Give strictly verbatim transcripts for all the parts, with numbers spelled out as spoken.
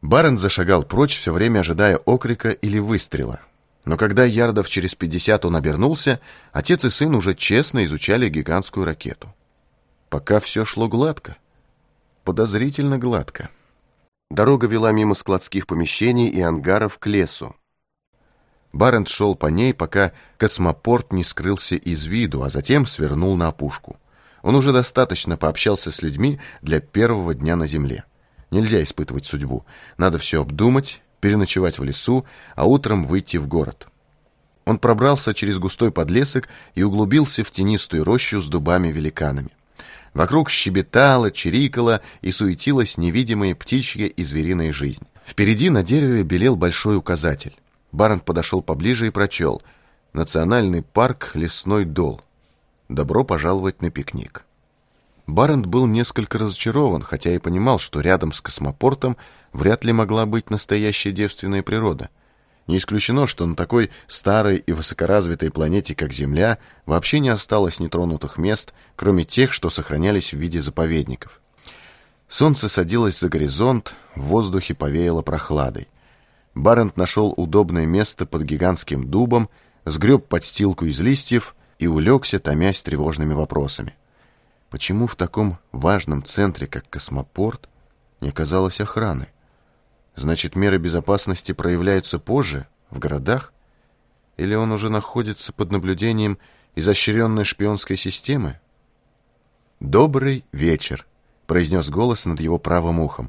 Барент зашагал прочь, все время ожидая окрика или выстрела. Но когда ярдов через пятьдесят он обернулся, отец и сын уже честно изучали гигантскую ракету. Пока все шло гладко. Подозрительно гладко. Дорога вела мимо складских помещений и ангаров к лесу. Барент шел по ней, пока космопорт не скрылся из виду, а затем свернул на опушку. Он уже достаточно пообщался с людьми для первого дня на земле. Нельзя испытывать судьбу. Надо все обдумать, переночевать в лесу, а утром выйти в город. Он пробрался через густой подлесок и углубился в тенистую рощу с дубами-великанами. Вокруг щебетала, чирикала и суетилась невидимая птичья и звериная жизнь. Впереди на дереве белел большой указатель. Барент подошел поближе и прочел: «Национальный парк Лесной Дол. Добро пожаловать на пикник». Барент был несколько разочарован, хотя и понимал, что рядом с космопортом вряд ли могла быть настоящая девственная природа. Не исключено, что на такой старой и высокоразвитой планете, как Земля, вообще не осталось нетронутых мест, кроме тех, что сохранялись в виде заповедников. Солнце садилось за горизонт, в воздухе повеяло прохладой. Барент нашел удобное место под гигантским дубом, сгреб подстилку из листьев и улегся, томясь тревожными вопросами. Почему в таком важном центре, как космопорт, не оказалось охраны? Значит, меры безопасности проявляются позже, в городах? Или он уже находится под наблюдением изощренной шпионской системы? «Добрый вечер», — произнес голос над его правым ухом.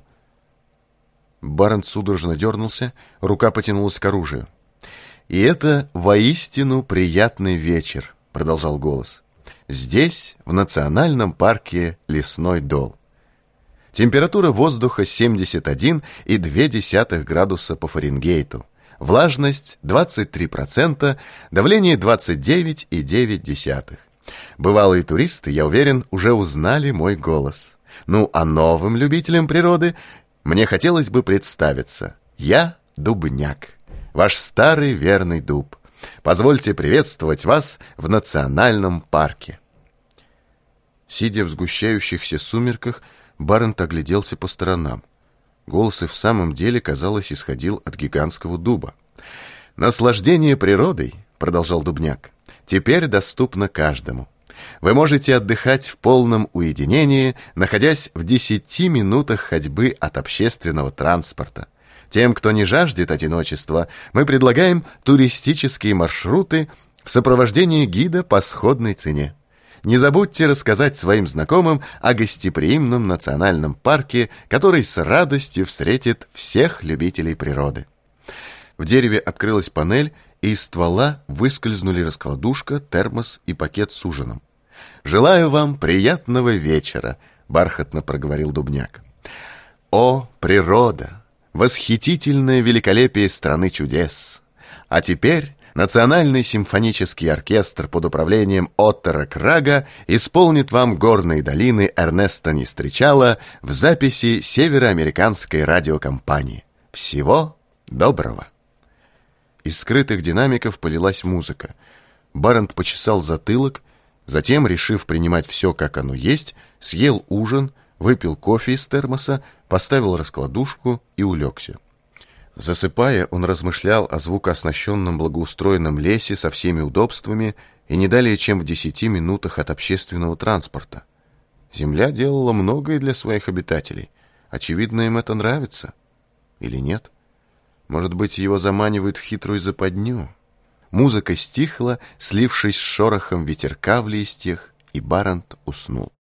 Барент судорожно дернулся, рука потянулась к оружию. «И это воистину приятный вечер», — продолжал голос. «Здесь, в национальном парке Лесной Дол. Температура воздуха семьдесят один и две десятых градуса по Фаренгейту. Влажность двадцать три процента, давление двадцать девять и девять десятых. Бывалые туристы, я уверен, уже узнали мой голос. Ну, а новым любителям природы мне хотелось бы представиться. Я Дубняк, ваш старый верный дуб. Позвольте приветствовать вас в национальном парке». Сидя в сгущающихся сумерках, Барент огляделся по сторонам. Голос и в самом деле, казалось, исходил от гигантского дуба. «Наслаждение природой, — продолжал Дубняк, — теперь доступно каждому. Вы можете отдыхать в полном уединении, находясь в десяти минутах ходьбы от общественного транспорта. Тем, кто не жаждет одиночества, мы предлагаем туристические маршруты в сопровождении гида по сходной цене. Не забудьте рассказать своим знакомым о гостеприимном национальном парке, который с радостью встретит всех любителей природы». В дереве открылась панель, и из ствола выскользнули раскладушка, термос и пакет с ужином. «Желаю вам приятного вечера», — бархатно проговорил Дубняк. «О, природа! Восхитительное великолепие страны чудес! А теперь Национальный симфонический оркестр под управлением Оттера Крага исполнит вам горные долины Эрнеста Нестречала в записи североамериканской радиокомпании. Всего доброго!» Из скрытых динамиков полилась музыка. Барент почесал затылок, затем, решив принимать все, как оно есть, съел ужин, выпил кофе из термоса, поставил раскладушку и улегся. Засыпая, он размышлял о звукооснащенном благоустроенном лесе со всеми удобствами и не далее, чем в десяти минутах от общественного транспорта. Земля делала многое для своих обитателей. Очевидно, им это нравится. Или нет? Может быть, его заманивают в хитрую западню? Музыка стихла, слившись с шорохом ветерка в листьях, и Барент уснул.